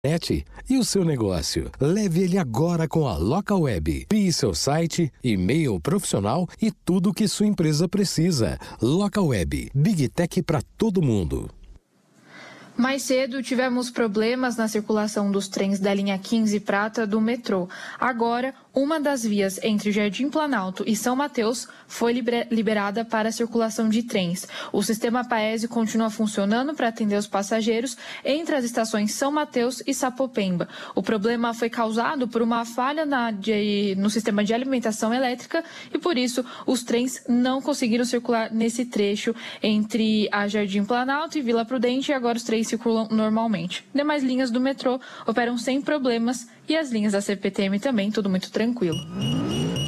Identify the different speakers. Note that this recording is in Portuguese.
Speaker 1: E o seu negócio? Leve ele agora com a Localweb. Crie seu site, e-mail profissional e tudo o que sua empresa precisa. Localweb, Big Tech para todo mundo.
Speaker 2: Mais cedo, tivemos problemas na circulação dos trens da linha 15 Prata do metrô. Agora, uma das vias entre Jardim Planalto e São Mateus foi liberada para a circulação de trens. O sistema Paese continua funcionando para atender os passageiros entre as estações São Mateus e Sapopemba. O problema foi causado por uma falha no sistema de alimentação elétrica e, por isso, os trens não conseguiram circular nesse trecho entre a Jardim Planalto e Vila Prudente, e agora os trens circulam normalmente. Demais linhas do metrô operam sem problemas e as linhas da CPTM também, tudo muito tranquilo.